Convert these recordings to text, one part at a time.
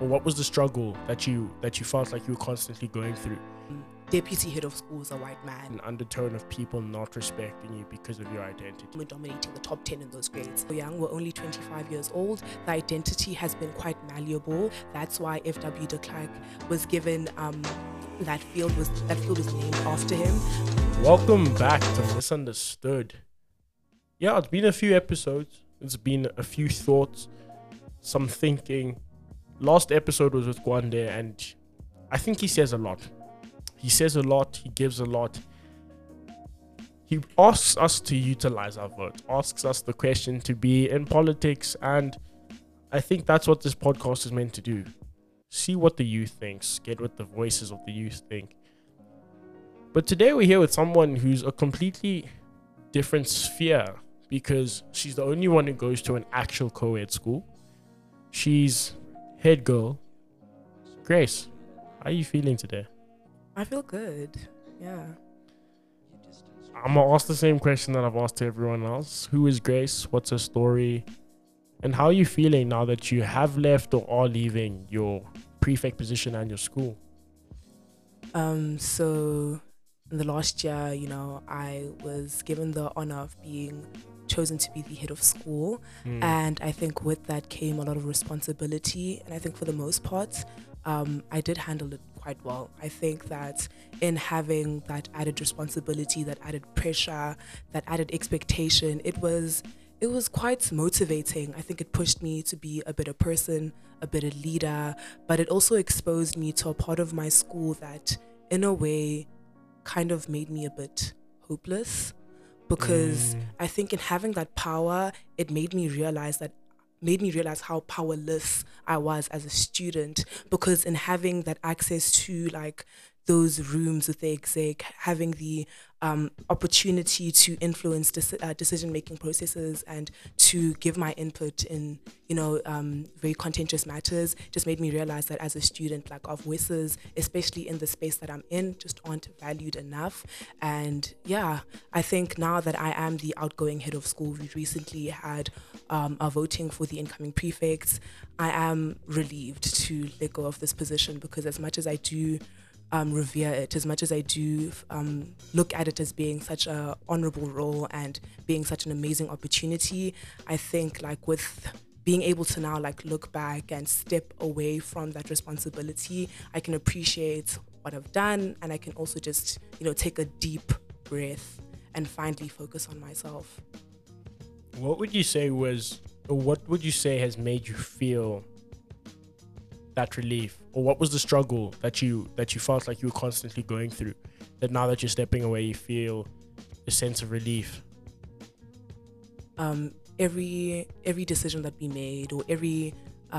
or what was the struggle that you felt like you were constantly going through? Deputy head of school is a white man. An undertone of people not respecting you because of your identity. We're dominating the top 10 in those grades. We're young, we're only 25 years old. The identity has been quite malleable. That's why F.W. de Klerk was given that field was named after him. Welcome back to Misunderstood. Yeah, it's been a few episodes. It's been a few thoughts, some thinking. Last episode was with Gwande, and I think he says a lot. He says a lot, he gives a lot. He asks us to utilize our vote, asks us the question to be in politics, and I think that's what this podcast is meant to do. See what the youth thinks, get what the voices of the youth think. But today we're here with someone who's a completely different sphere because she's the only one who goes to an actual co-ed school. She's head girl, Grace. How are you feeling today? I feel good. Yeah. I'm going to ask the same question that I've asked to everyone else. Who is Grace? What's her story? And how are you feeling now that you have left or are leaving your prefect position and your school? So in the last year, I was given the honor of being chosen to be the head of school. And I think with that came a lot of responsibility. And I think for the most part, I did handle it quite well. I think that in having that added responsibility, that added pressure, that added expectation, it was quite motivating. I think it pushed me to be a better person, a better leader, but it also exposed me to a part of my school that in a way kind of made me a bit hopeless, because I think in having that power, it made me realize how powerless I was as a student, because in having that access to like those rooms with the exec, having the opportunity to influence decision-making processes and to give my input in, very contentious matters, just made me realize that as a student, like our voices, especially in the space that I'm in, just aren't valued enough. And yeah, I think now that I am the outgoing head of school, we recently had our voting for the incoming prefects. I am relieved to let go of this position, because as much as I do revere it, as much as I do look at it as being such an honorable role and being such an amazing opportunity, I think like with being able to now like look back and step away from that responsibility, I can appreciate what I've done, and I can also just, take a deep breath and finally focus on myself. What would you say has made you feel that relief, or what was the struggle that you felt like you were constantly going through, that now that you're stepping away you feel a sense of relief? Every decision that we made, or every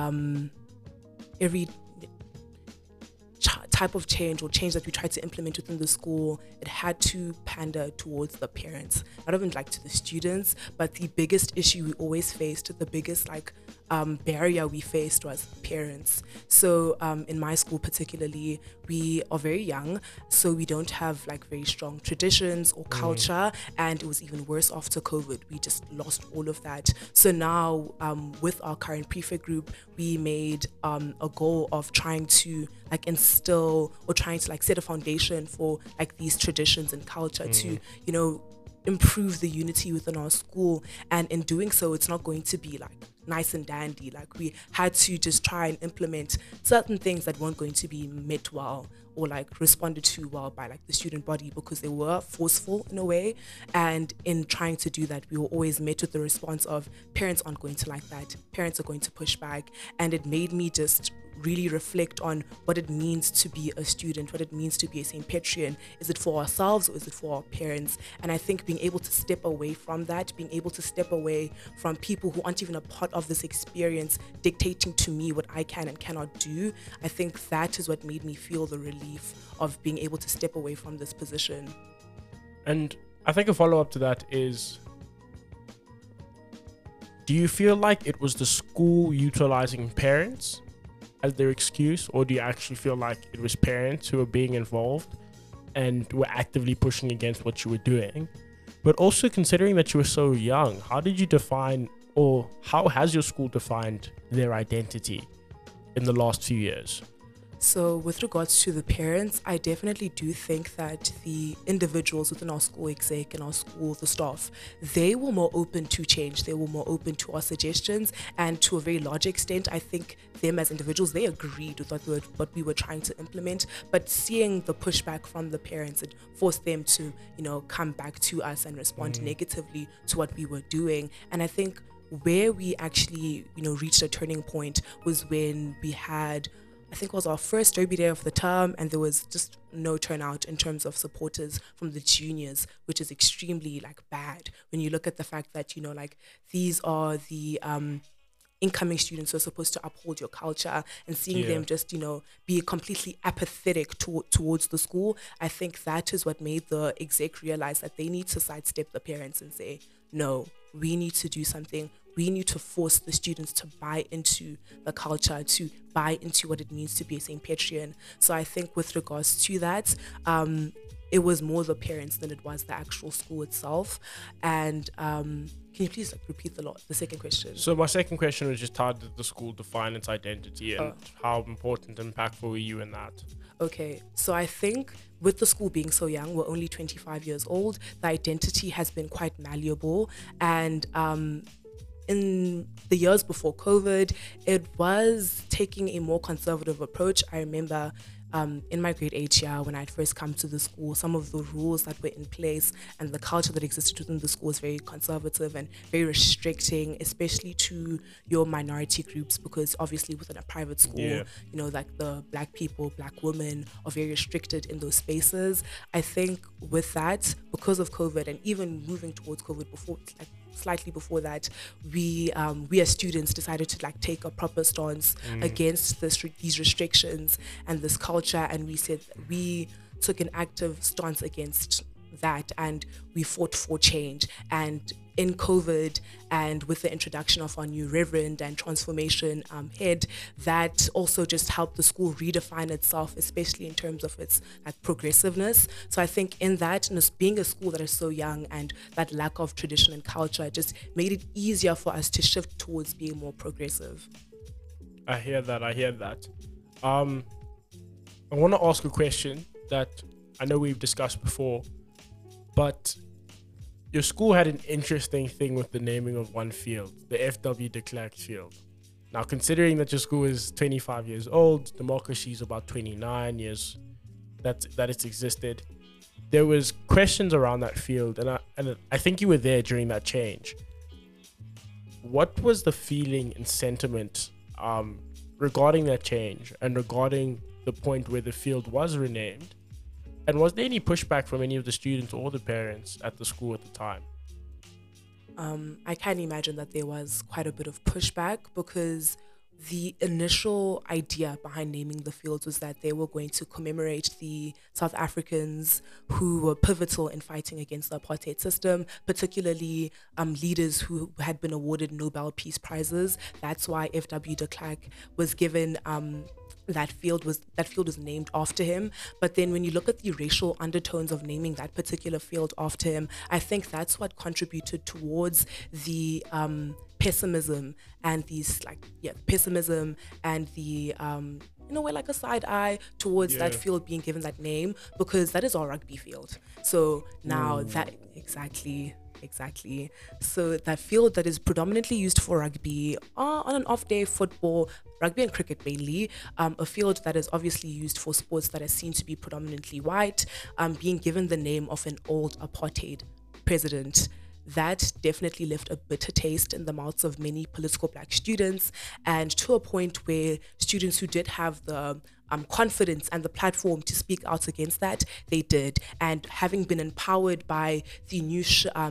type of change that we tried to implement within the school, it had to pander towards the parents, not even like to the students, but the biggest issue we always faced, the biggest barrier we faced was parents. So in my school particularly, we are very young, so we don't have like very strong traditions or culture, and it was even worse after COVID. We just lost all of that. So now with our current prefect group, we made a goal of trying to like instill or trying to like set a foundation for like these traditions and culture to, improve the unity within our school. And in doing so, it's not going to be like nice and dandy. Like we had to just try and implement certain things that weren't going to be met well or like responded to well by like the student body, because they were forceful in a way. And in trying to do that, we were always met with the response of parents aren't going to like that, parents are going to push back. And it made me just really reflect on what it means to be a student, what it means to be a St. Petrian. Is it for ourselves or is it for our parents? And I think being able to step away from that, being able to step away from people who aren't even a part of this experience dictating to me what I can and cannot do, I think that is what made me feel the relief of being able to step away from this position. And I think a follow-up to that is, do you feel like it was the school utilizing parents as their excuse, or do you actually feel like it was parents who were being involved and were actively pushing against what you were doing? But also considering that you were so young, how did you define, or how has your school defined their identity? in the last few years? So with regards to the parents, I definitely do think that the individuals within our school exec and our school, the staff, they were more open to change. They were more open to our suggestions, and to a very large extent, I think them as individuals, they agreed with what we were trying to implement. But seeing the pushback from the parents, it forced them to, come back to us and respond negatively to what we were doing. And I think where we actually, reached a turning point was when we had, I think it was our first derby day of the term, and there was just no turnout in terms of supporters from the juniors, which is extremely bad when you look at the fact that, these are the incoming students who are supposed to uphold your culture, and seeing them just, be completely apathetic towards the school. I think that is what made the exec realize that they need to sidestep the parents and say, no, we need to do something. We need to force the students to buy into the culture, to buy into what it means to be a St. Petrian. So I think with regards to that, it was more the parents than it was the actual school itself. And can you please repeat the second question? So my second question was just, how did the school define its identity, and how important and impactful were you in that? Okay, so I think with the school being so young, we're only 25 years old, the identity has been quite malleable. And in the years before COVID, it was taking a more conservative approach. I remember in my grade 8 year, when I had first come to the school, some of the rules that were in place and the culture that existed within the school was very conservative and very restricting, especially to your minority groups, because obviously within a private school, the black people, black women are very restricted in those spaces. I think with that, because of COVID, and even moving towards COVID before, slightly before that, we as students decided to take a proper stance against these restrictions and this culture, and we said we took an active stance against that, and we fought for change. And in COVID, and with the introduction of our new reverend and transformation head, that also just helped the school redefine itself, especially in terms of its progressiveness. So I think in that, being a school that is so young and that lack of tradition and culture just made it easier for us to shift towards being more progressive. I hear that. I want to ask a question that I know we've discussed before, but your school had an interesting thing with the naming of one field, the F.W. de Klerk field. Now, considering that your school is 25 years old, democracy is about 29 years that it's existed, there was questions around that field, and I think you were there during that change. What was the feeling and sentiment regarding that change, and regarding the point where the field was renamed? And was there any pushback from any of the students or the parents at the school at the time? I can imagine that there was quite a bit of pushback, because the initial idea behind naming the fields was that they were going to commemorate the South Africans who were pivotal in fighting against the apartheid system, particularly leaders who had been awarded Nobel Peace Prizes. That's why F.W. de Klerk was given that field was named after him. But then when you look at the racial undertones of naming that particular field after him, I think that's what contributed towards the pessimism and the in a way a side eye towards that field being given that name, because that is our rugby field. So now that exactly. So that field that is predominantly used for rugby, on an off day, football, rugby and cricket mainly, a field that is obviously used for sports that are seen to be predominantly white, being given the name of an old apartheid president. That definitely left a bitter taste in the mouths of many political black students, and to a point where students who did have the confidence and the platform to speak out against that, they did. And having been empowered by the new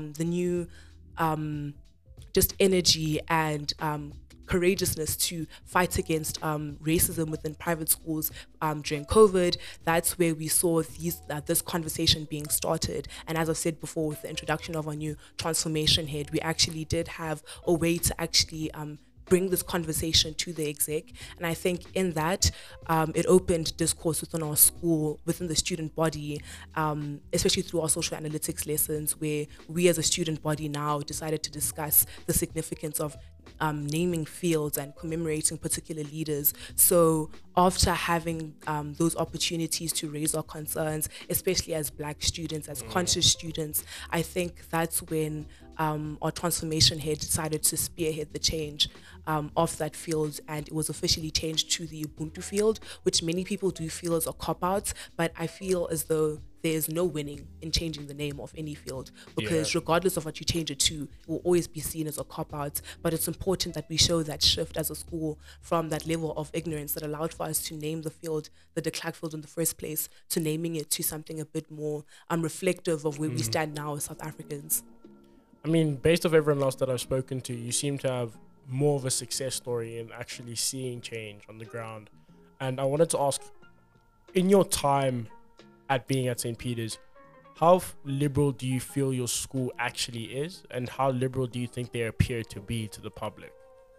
just energy and courageousness to fight against racism within private schools during COVID, that's where we saw this conversation being started. And as I said before, with the introduction of our new transformation head, we actually did have a way to actually bring this conversation to the exec. And I think in that, it opened discourse within our school, within the student body, especially through our social analytics lessons, where we as a student body now decided to discuss the significance of naming fields and commemorating particular leaders. So after having those opportunities to raise our concerns, especially as Black students, as conscious students, I think that's when our transformation head decided to spearhead the change of that field, and it was officially changed to the Ubuntu field, which many people do feel is a cop-out, but I feel as though there's no winning in changing the name of any field, because regardless of what you change it to, it will always be seen as a cop-out. But it's important that we show that shift as a school from that level of ignorance that allowed for us to name the field, the de Klerk field in the first place, to naming it to something a bit more reflective of where we stand now as South Africans. I mean, based off everyone else that I've spoken to, you seem to have more of a success story in actually seeing change on the ground. And I wanted to ask, in your time at being at St. Peter's, how liberal do you feel your school actually is, and how liberal do you think they appear to be to the public?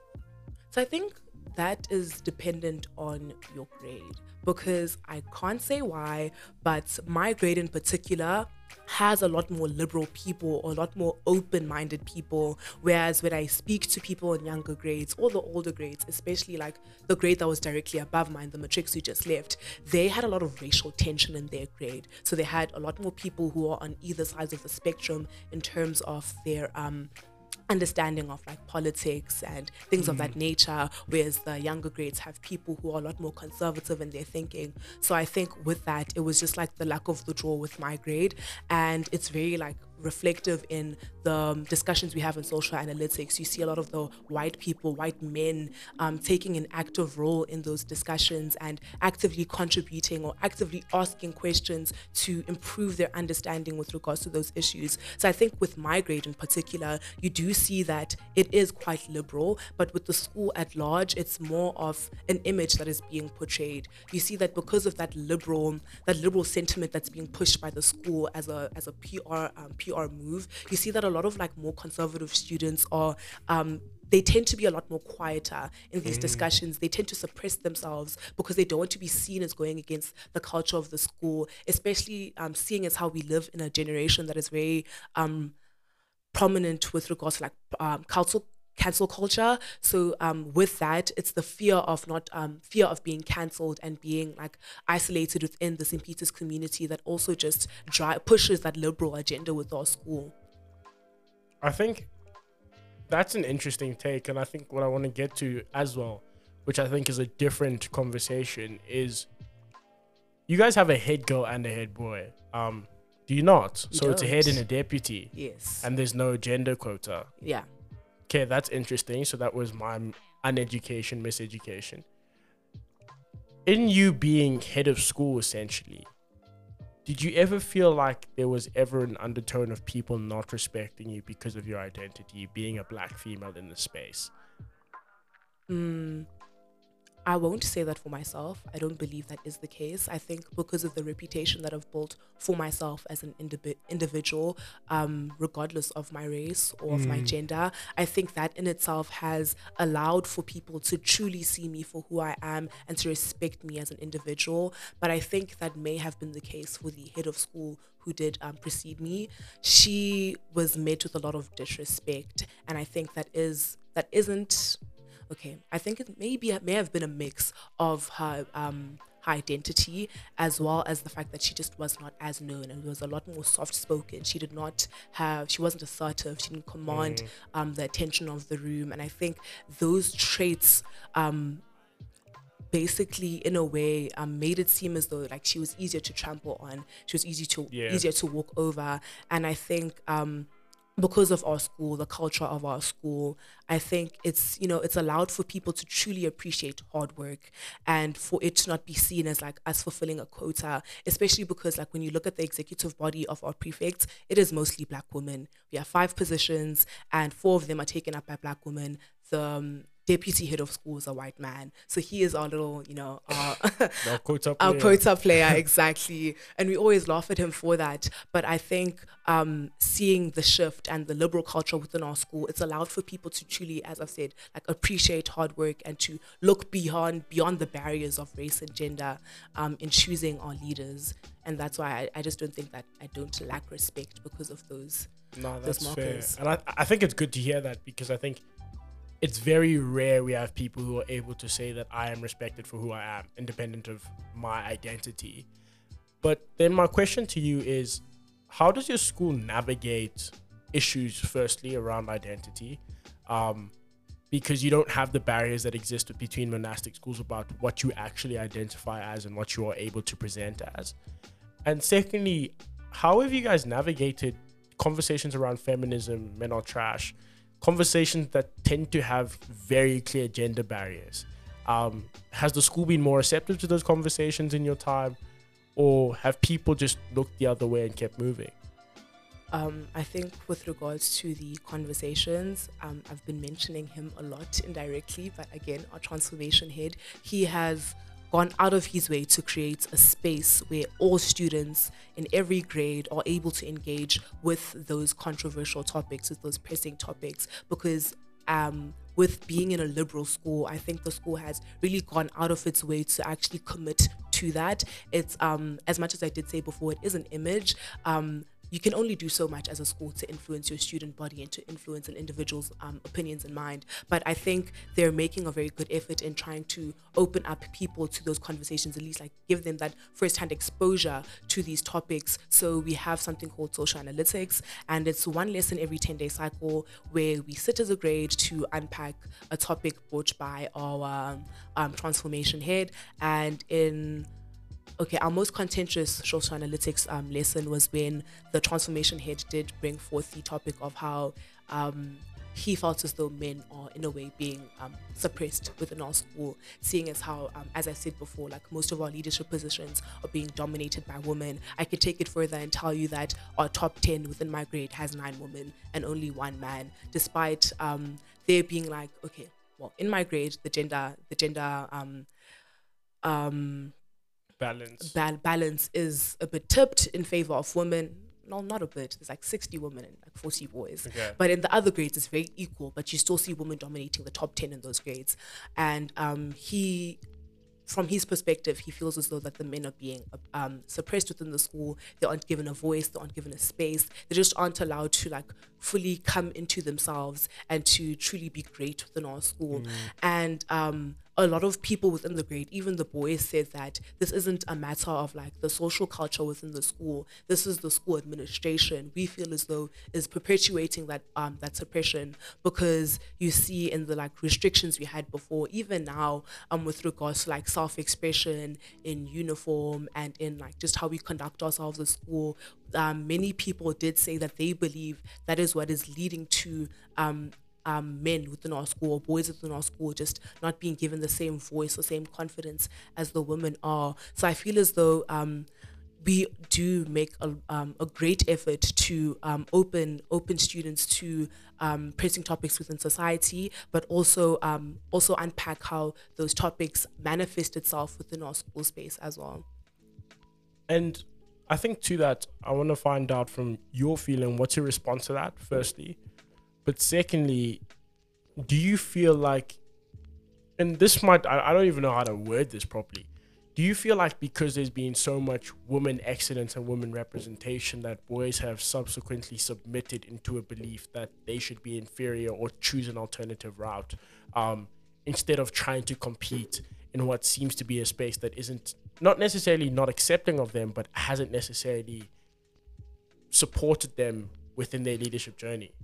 So I think that is dependent on your grade, because I can't say why, but my grade in particular has a lot more liberal people, or a lot more open-minded people, whereas when I speak to people in younger grades or the older grades, especially like the grade that was directly above mine, the matrics who just left, they had a lot of racial tension in their grade. So they had a lot more people who are on either sides of the spectrum in terms of their understanding of like politics and things of that nature, whereas the younger grades have people who are a lot more conservative in their thinking. So I think with that, it was just like the luck of the draw with my grade, and it's very like reflective in the discussions we have in social analytics. You see a lot of the white people, white men, taking an active role in those discussions and actively contributing or actively asking questions to improve their understanding with regards to those issues. So I think with my grade in particular, you do see that it is quite liberal, but with the school at large, it's more of an image that is being portrayed. You see that because of that liberal sentiment that's being pushed by the school as a PR move, you see that a lot of like more conservative students are they tend to be a lot more quieter in these discussions. They tend to suppress themselves because they don't want to be seen as going against the culture of the school, especially seeing as how we live in a generation that is very prominent with regards to like cancel culture. So with that, it's the fear of being cancelled and being like isolated within the St. Peter's community that also just pushes that liberal agenda with our school. I think that's an interesting take, and I think what I want to get to as well, which I think is a different conversation, is you guys have a head girl and a head boy. Do you not? So it's a head and a deputy. Yes. And there's no gender quota. Yeah. Okay, that's interesting. So that was my miseducation. In you being head of school, essentially, did you ever feel like there was ever an undertone of people not respecting you because of your identity, being a black female in the space? I won't say that for myself. I don't believe that is the case. I think because of the reputation that I've built for myself as an individual, regardless of my race or of my gender, I think that in itself has allowed for people to truly see me for who I am and to respect me as an individual. But I think that may have been the case for the head of school who did precede me. She was met with a lot of disrespect, and I think that isn't. Okay, I think it may have been a mix of her identity as well as the fact that she just was not as known and was a lot more soft-spoken. She wasn't assertive. She didn't command the attention of the room, and I think those traits basically in a way made it seem as though like she was easier to trample on. She was easier to walk over, and I think because of our school, the culture of our school, I think it's allowed for people to truly appreciate hard work and for it to not be seen as like us fulfilling a quota, especially because like when you look at the executive body of our prefects, it is mostly black women. We have 5 positions and 4 of them are taken up by black women. The deputy head of school is a white man, so he is our little, our quota player, exactly. And we always laugh at him for that. But I think seeing the shift and the liberal culture within our school, it's allowed for people to truly, as I've said, like appreciate hard work and to look beyond the barriers of race and gender in choosing our leaders. And that's why I just don't think that I don't lack respect because of those. No, that's those markers. fair. And I think it's good to hear that, because I think it's very rare we have people who are able to say that I am respected for who I am, independent of my identity. But then my question to you is, how does your school navigate issues, firstly, around identity? Because you don't have the barriers that exist between monastic schools about what you actually identify as and what you are able to present as. And secondly, how have you guys navigated conversations around feminism, men are trash, conversations that tend to have very clear gender barriers? Has the school been more receptive to those conversations in your time, or have people just looked the other way and kept moving? I think with regards to the conversations, I've been mentioning him a lot indirectly, but again, our transformation head, he has gone out of his way to create a space where all students in every grade are able to engage with those controversial topics, with those pressing topics, because with being in a liberal school, I think the school has really gone out of its way to actually commit to that. It's as much as I did say before, it is an image. You can only do so much as a school to influence your student body and to influence an individual's opinions and mind. But I think they're making a very good effort in trying to open up people to those conversations, at least like give them that first-hand exposure to these topics. So we have something called social analytics, and it's one lesson every 10-day cycle where we sit as a grade to unpack a topic brought by our transformation head. And our most contentious social analytics lesson was when the transformation head did bring forth the topic of how he felt as though men are in a way being suppressed within our school, seeing as how, as I said before, like most of our leadership positions are being dominated by women. I could take it further and tell you that our top 10 within my grade has 9 women and only 1 man, despite there being like, okay, well, in my grade, the gender balance is a bit tipped in favor of women. No, not a bit. There's like 60 women and like 40 boys. Okay. But in the other grades, it's very equal. But you still see women dominating the top 10 in those grades. And from his perspective, he feels as though that the men are being suppressed within the school. They aren't given a voice. They aren't given a space. They just aren't allowed to like fully come into themselves and to truly be great within our school. And a lot of people within the grade, even the boys, said that this isn't a matter of like the social culture within the school. This is the school administration. We feel as though is perpetuating that suppression, because you see in the like restrictions we had before, even now, with regards to like self-expression in uniform and in like just how we conduct ourselves at school. Many people did say that they believe that is what is leading to men within our school, or boys within our school, just not being given the same voice or same confidence as the women are. So I feel as though we do make a great effort to open students to pressing topics within society, but also unpack how those topics manifest itself within our school space as well. And I think to that, I want to find out from your feeling, what's your response to that, firstly? But secondly, do you feel like, and this might, I don't even know how to word this properly. Do you feel like because there's been so much women excellence and women representation that boys have subsequently submitted into a belief that they should be inferior or choose an alternative route, instead of trying to compete in what seems to be a space that isn't, not necessarily not accepting of them, but hasn't necessarily supported them within their leadership journey?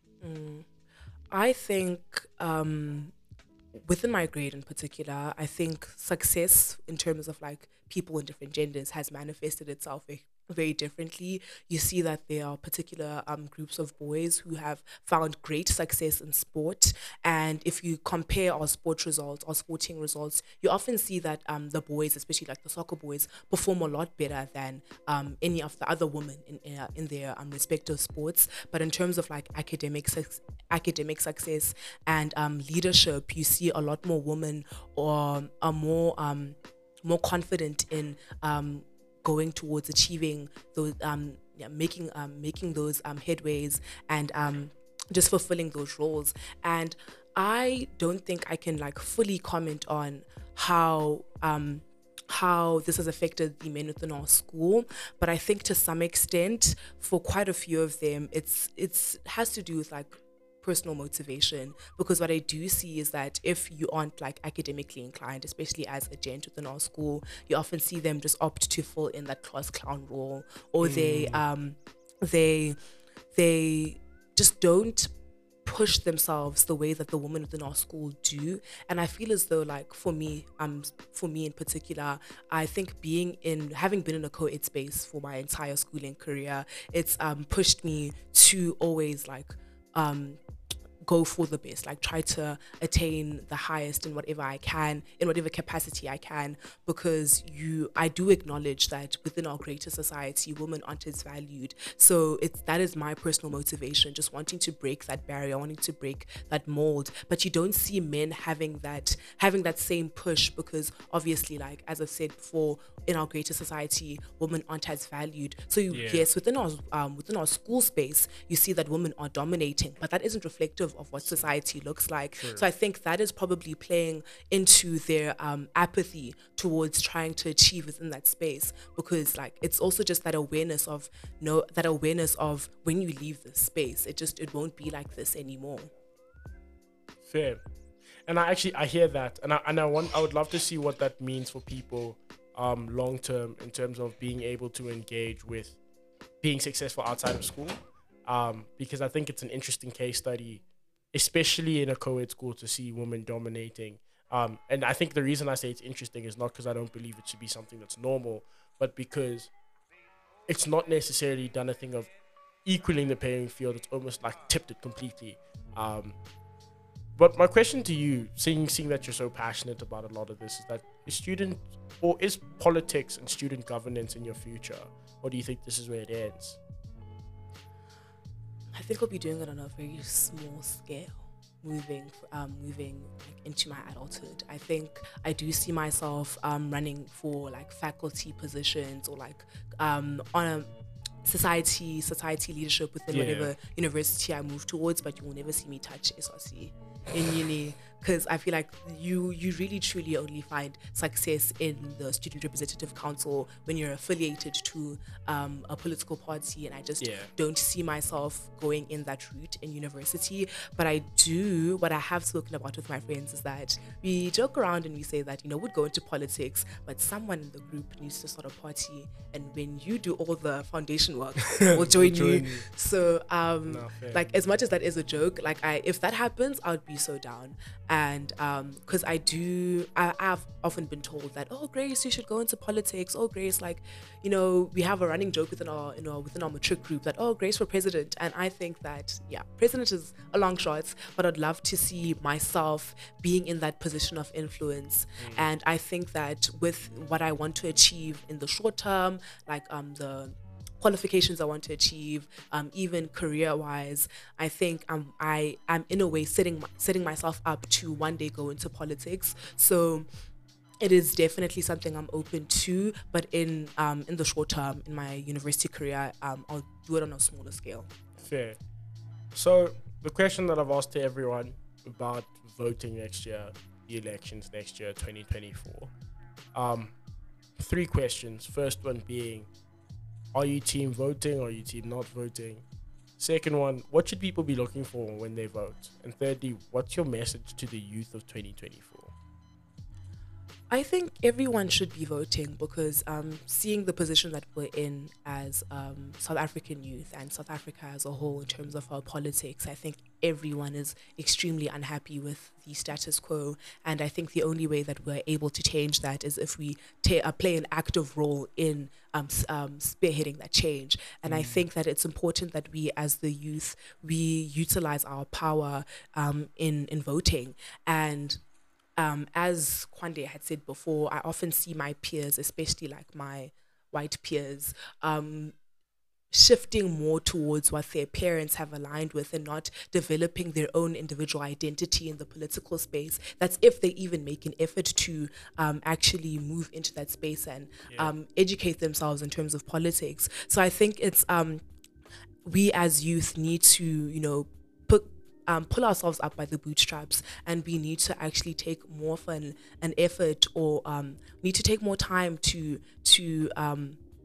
I think within my grade in particular, I think success in terms of like people in different genders has manifested itself very differently. You see that there are particular groups of boys who have found great success in sport, and if you compare our sporting results, you often see that the boys, especially like the soccer boys, perform a lot better than any of the other women in their respective sports. But in terms of like academic success and leadership, you see a lot more women or are more confident in going towards achieving those, making those headways and just fulfilling those roles. And I don't think I can like fully comment on how this has affected the men within our school, but I think to some extent, for quite a few of them, it has to do with like personal motivation, because what I do see is that if you aren't like academically inclined, especially as a gent within our school, you often see them just opt to fill in that class clown role, or they just don't push themselves the way that the women within our school do. And I feel as though, like, for me in particular, I think having been in a co-ed space for my entire schooling career, it's pushed me to always like go for the best, like try to attain the highest in whatever I can, in whatever capacity I can, because I do acknowledge that within our greater society, women aren't as valued. So that is my personal motivation, just wanting to break that barrier, wanting to break that mold. But you don't see men having that same push, because obviously, like as I've said before, in our greater society, women aren't as valued. So yes, within our school space, you see that women are dominating, but that isn't reflective of what society looks like. True. So I think that is probably playing into their apathy towards trying to achieve within that space, because like it's also just that awareness of when you leave this space, it won't be like this anymore. Fair. And I hear that, and I would love to see what that means for people long term, in terms of being able to engage with being successful outside of school, because I think it's an interesting case study, especially in a co-ed school, to see women dominating. And I think the reason I say it's interesting is not because I don't believe it should be something that's normal, but because it's not necessarily done a thing of equaling the playing field. It's almost like tipped it completely. But my question to you, seeing that you're so passionate about a lot of this, is that is politics and student governance in your future, or do you think this is where it ends? I think I'll be doing it on a very small scale, moving like into my adulthood. I think I do see myself running for like faculty positions, or like on a society leadership within whatever university I move towards, but you will never see me touch SRC in uni, because I feel like you really truly only find success in the Student Representative Council when you're affiliated to a political party, and I just don't see myself going in that route in university. But what I have spoken about with my friends is that we joke around and we say that, we'd go into politics, but someone in the group needs to start a party, and when you do all the foundation work, we'll join you. So like, as much as that is a joke, like if that happens, I would be so down. And because I've often been told that, oh Grace, you should go into politics. Oh Grace, like, we have a running joke within our matric group that, oh, Grace for president. And I think that president is a long shot, but I'd love to see myself being in that position of influence. And I think that with what I want to achieve in the short term, like the qualifications I want to achieve, even career-wise, I think I'm in a way setting myself up to one day go into politics. So it is definitely something I'm open to, but in the short term, in my university career, I'll do it on a smaller scale. Fair. So the question that I've asked to everyone about voting next year, the elections next year, 2024, 3 questions. First one being, are you team voting or are you team not voting? Second one, what should people be looking for when they vote? And thirdly, what's your message to the youth of 2024? I think everyone should be voting, because seeing the position that we're in as South African youth and South Africa as a whole in terms of our politics, I think everyone is extremely unhappy with the status quo. And I think the only way that we're able to change that is if we play an active role in spearheading that change. And I think that it's important that we as the youth, we utilize our power in voting. And as Kwande had said before, I often see my peers, especially like my white peers, shifting more towards what their parents have aligned with and not developing their own individual identity in the political space. That's if they even make an effort to actually move into that space and educate themselves in terms of politics. So I think it's we as youth need to, pull ourselves up by the bootstraps, and we need to actually take more of an effort, or need to take more time to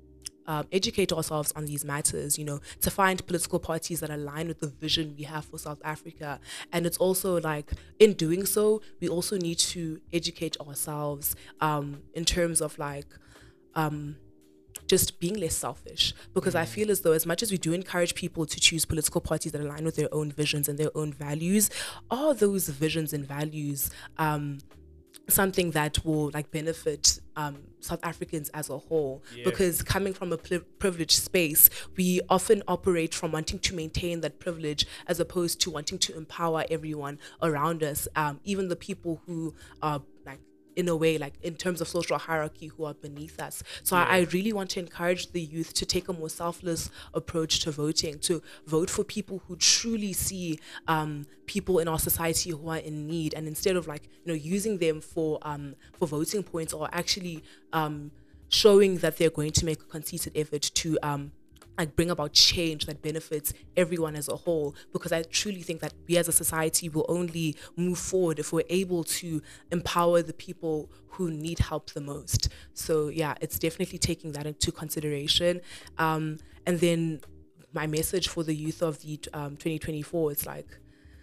educate ourselves on these matters, to find political parties that align with the vision we have for South Africa. And it's also like, in doing so, we also need to educate ourselves in terms of like, just being less selfish, because I feel as though, as much as we do encourage people to choose political parties that align with their own visions and their own values, are those visions and values something that will like benefit South Africans as a whole? Because coming from a privileged space, we often operate from wanting to maintain that privilege as opposed to wanting to empower everyone around us, even the people who are like, in a way, like in terms of social hierarchy, who are beneath us. So I really want to encourage the youth to take a more selfless approach to voting, to vote for people who truly see people in our society who are in need, and instead of like, using them for voting points, or actually showing that they're going to make a concerted effort to like bring about change that benefits everyone as a whole. Because I truly think that we as a society will only move forward if we're able to empower the people who need help the most. So yeah, it's definitely taking that into consideration. And then my message for the youth of the 2024 is like,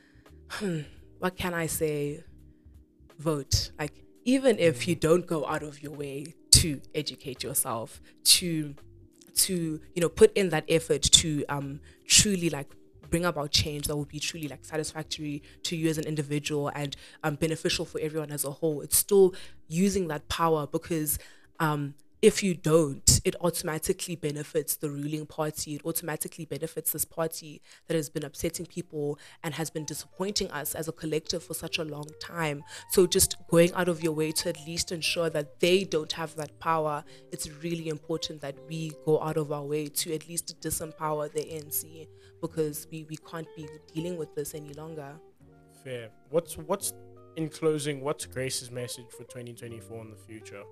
what can I say? Vote. Like, even if you don't go out of your way to educate yourself, to put in that effort to truly like bring about change that will be truly like satisfactory to you as an individual and beneficial for everyone as a whole, it's still using that power, because if you don't, it automatically benefits the ruling party. It automatically benefits this party that has been upsetting people and has been disappointing us as a collective for such a long time. So just going out of your way to at least ensure that they don't have that power, it's really important that we go out of our way to at least disempower the ANC, because we can't be dealing with this any longer. Fair. What's in closing, what's Grace's message for 2024 in the future?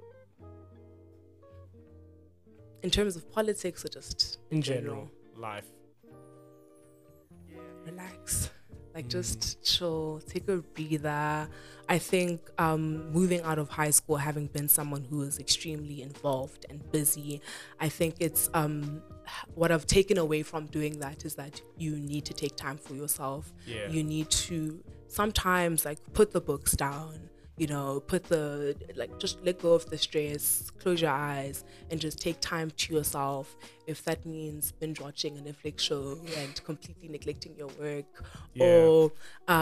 In terms of politics, or just in general life? Relax. Like, just chill, take a breather. I think moving out of high school, having been someone who is extremely involved and busy, I think it's what I've taken away from doing that is that you need to take time for yourself. You need to sometimes like put the books down, just let go of the stress, close your eyes, and just take time to yourself. If that means binge watching a Netflix show and completely neglecting your work, or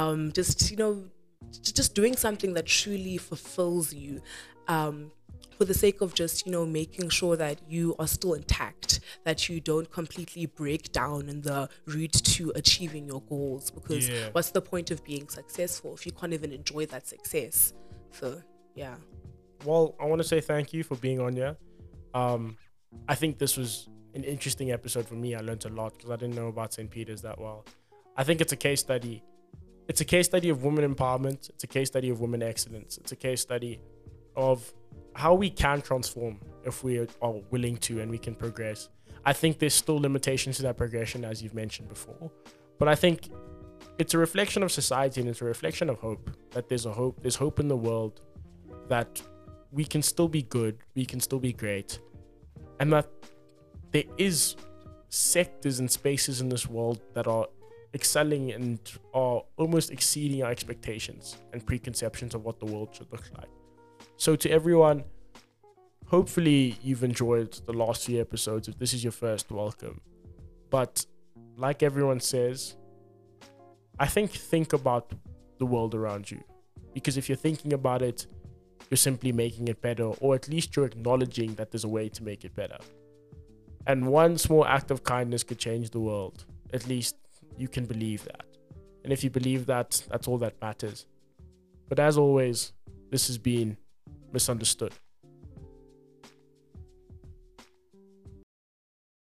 just doing something that truly fulfills you, for the sake of just, making sure that you are still intact, that you don't completely break down in the route to achieving your goals. Because what's the point of being successful if you can't even enjoy that success? So, yeah. Well, I want to say thank you for being on here. I think this was an interesting episode for me. I learned a lot because I didn't know about St. Peter's that well. I think it's a case study. It's a case study of women empowerment. It's a case study of women excellence. It's a case study of how we can transform if we are willing to, and we can progress. I think there's still limitations to that progression, as you've mentioned before. But I think it's a reflection of society, and it's a reflection of hope, that there's hope in the world, that we can still be good, we can still be great, and that there is sectors and spaces in this world that are excelling and are almost exceeding our expectations and preconceptions of what the world should look like. So to everyone, hopefully you've enjoyed the last few episodes. If this is your first, welcome. But like everyone says, I think about the world around you, because if you're thinking about it, you're simply making it better, or at least you're acknowledging that there's a way to make it better. And one small act of kindness could change the world. At least you can believe that. And if you believe that, that's all that matters. But as always, this has been Misunderstood.